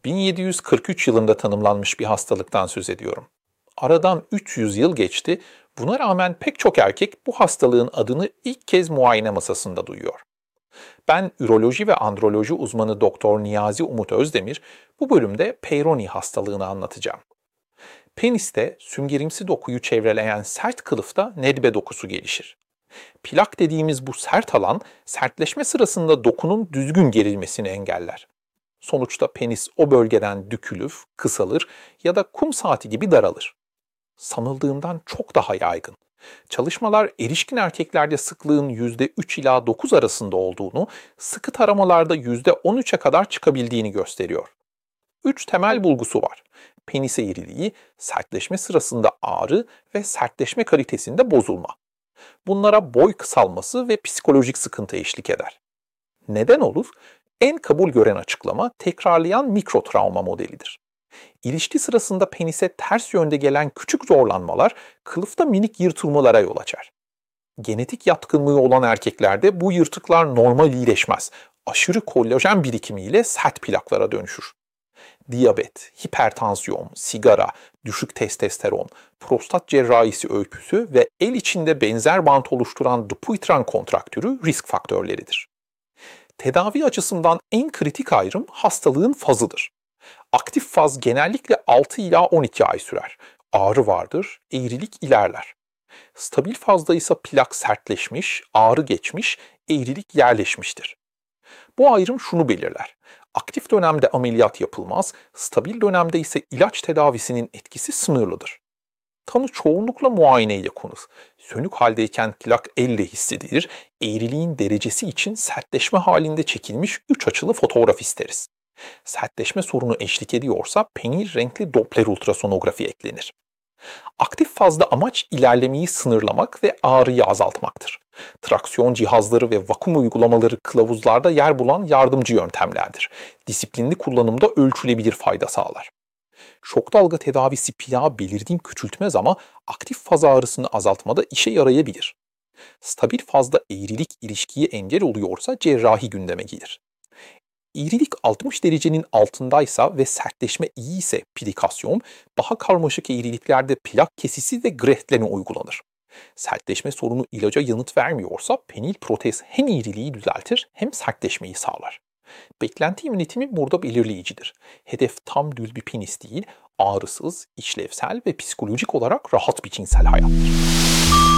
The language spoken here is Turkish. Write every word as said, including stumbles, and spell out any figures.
bin yedi yüz kırk üç yılında tanımlanmış bir hastalıktan söz ediyorum. Aradan üç yüz yıl geçti, buna rağmen pek çok erkek bu hastalığın adını ilk kez muayene masasında duyuyor. Ben üroloji ve androloji uzmanı Doktor Niyazi Umut Özdemir, bu bölümde Peyronie hastalığını anlatacağım. Peniste süngerimsi dokuyu çevreleyen sert kılıfta nedbe dokusu gelişir. Plak dediğimiz bu sert alan, sertleşme sırasında dokunun düzgün gerilmesini engeller. Sonuçta penis o bölgeden dükülür, kısalır ya da kum saati gibi daralır. Sanıldığından çok daha yaygın. Çalışmalar erişkin erkeklerde sıklığın yüzde üç ila dokuz arasında olduğunu, sıkı taramalarda yüzde on üçe kadar çıkabildiğini gösteriyor. Üç temel bulgusu var. Penis eğriliği, sertleşme sırasında ağrı ve sertleşme kalitesinde bozulma. Bunlara boy kısalması ve psikolojik sıkıntı eşlik eder. Neden olur? En kabul gören açıklama tekrarlayan mikrotravma modelidir. İlişki sırasında penise ters yönde gelen küçük zorlanmalar kılıfta minik yırtılmalara yol açar. Genetik yatkınlığı olan erkeklerde bu yırtıklar normal iyileşmez. Aşırı kollajen birikimiyle sert plaklara dönüşür. Diyabet, hipertansiyon, sigara, düşük testosteron, prostat cerrahisi öyküsü ve el içinde benzer bant oluşturan Dupuytren kontraktürü risk faktörleridir. Tedavi açısından en kritik ayrım hastalığın fazıdır. Aktif faz genellikle altı ila on iki ay sürer. Ağrı vardır, eğrilik ilerler. Stabil fazda ise plak sertleşmiş, ağrı geçmiş, eğrilik yerleşmiştir. Bu ayrım şunu belirler. Aktif dönemde ameliyat yapılmaz, stabil dönemde ise ilaç tedavisinin etkisi sınırlıdır. Tanı çoğunlukla muayeneyle konur. Sönük haldeyken plak elle hissedilir, eğriliğin derecesi için sertleşme halinde çekilmiş üç açılı fotoğraf isteriz. Sertleşme sorunu eşlik ediyorsa penil renkli Doppler ultrasonografi eklenir. Aktif fazda amaç ilerlemeyi sınırlamak ve ağrıyı azaltmaktır. Traksiyon cihazları ve vakum uygulamaları kılavuzlarda yer bulan yardımcı yöntemlerdir. Disiplinli kullanımda ölçülebilir fayda sağlar. Şok dalga tedavisi plağı belirgin küçültmez ama aktif faz ağrısını azaltmada işe yarayabilir. Stabil fazda eğrilik ilişkiye engel oluyorsa cerrahi gündeme gelir. İğrilik altmış derecenin altındaysa ve sertleşme iyi ise plikasyon, daha karmaşık eğriliklerde plak kesisi ve greftleme uygulanır. Sertleşme sorunu ilaca yanıt vermiyorsa penil protez hem eğriliği düzeltir hem sertleşmeyi sağlar. Beklenti yönetimi burada belirleyicidir. Hedef tam düz bir penis değil, ağrısız, işlevsel ve psikolojik olarak rahat bir cinsel hayattır.